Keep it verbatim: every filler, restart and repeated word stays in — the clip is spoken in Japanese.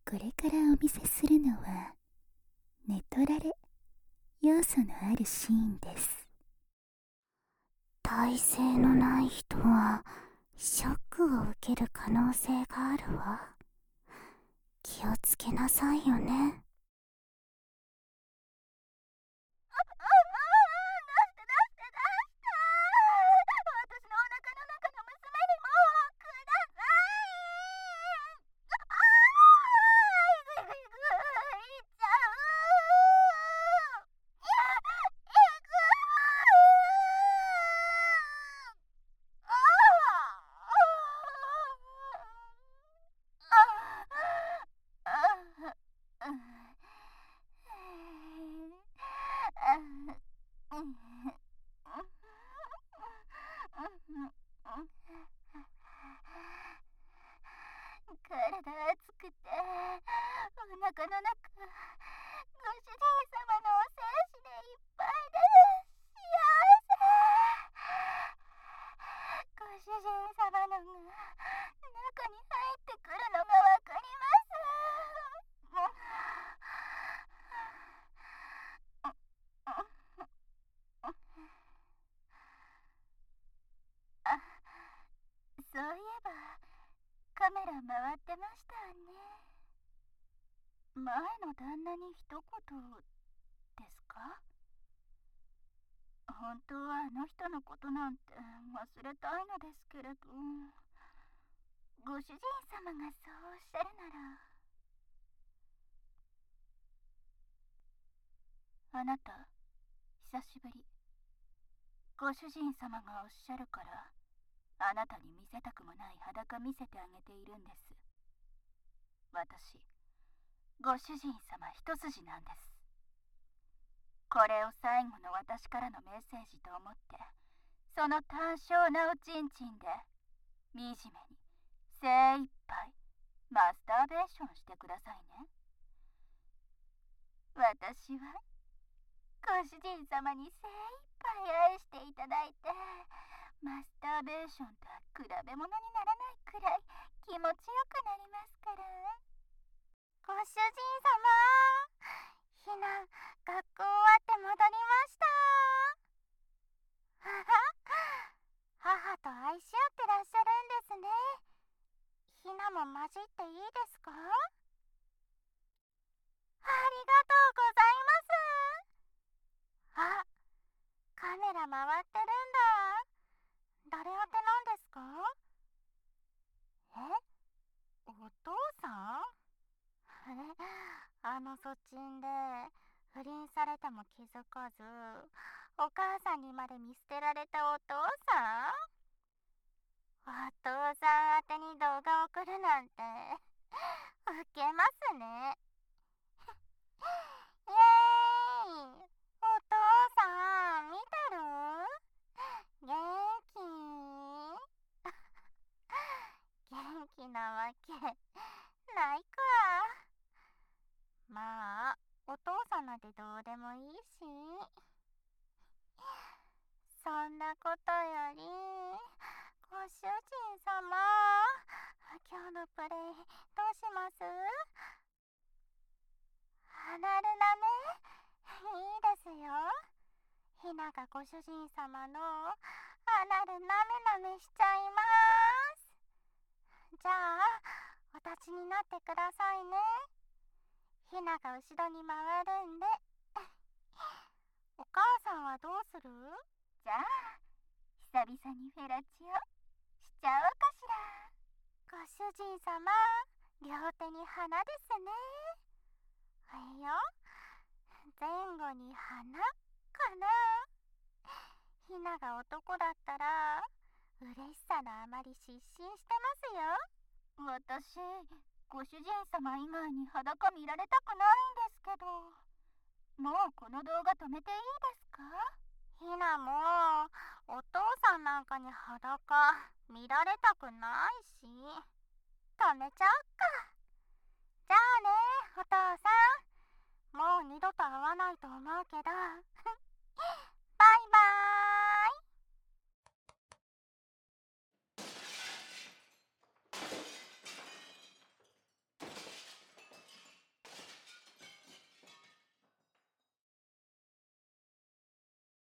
これからお見せするのは寝取られ要素のあるシーンです。耐性のない人はショックを受ける可能性があるわ。気をつけなさいよね。体熱くてお腹の中ご主人様のお精子でいっぱいです。幸せ。ご主人様のが中に入ってくるのがわかります。あ、そういえばカメラ回ってましたね。前の旦那に一言ですか？本当はあの人のことなんて忘れたいのですけれど、ご主人様がそうおっしゃるなら。あなた、久しぶり。ご主人様がおっしゃるからあなたに見せたくもない裸見せてあげているんです。私、ご主人様一筋なんです。これを最後の私からのメッセージと思って、その単小なおちんちんで惨めに精一杯マスターベーションしてくださいね。私はご主人様に精一杯愛していただいて、マスターベーションとは比べ物にならないくらい気持ちよくなりますから。ご主人様、ひな、学校終わって戻りました。はは、母と愛し合ってらっしゃるんですね。ひなも混じっていいですか？ありがとうございます。あ、カメラ回ってるんだ。誰宛てなんですか？え？お父さん？あのそっちんで不倫されても気づかず、お母さんにまで見捨てられたお父さん？お父さん宛てに動画送るなんてウケますね。イエーイ！お父さん見てる？元気？元気なわけないか。まあ、お父さんなんてどうでもいいし。そんなことより、ご主人様、今日のプレイどうします？アナルナメ？いいですよ。ひながご主人様のアナルナメナメしちゃいます。じゃあ、お立ちになってくださいね。ひなが後ろに回るんで。お母さんはどうする？じゃあ、久々にフェラチオしちゃおうかしら。ご主人様、両手に花ですね。はいよ。前後に花かな。ひなが男だったら嬉しさのあまり失神してますよ。私、ご主人様以外に裸見られたくないんですけど、もうこの動画止めていいですか？ひなもお父さんなんかに裸見られたくないし、止めちゃおっか。じゃあね、お父さん。もう二度と会わないと思うけど、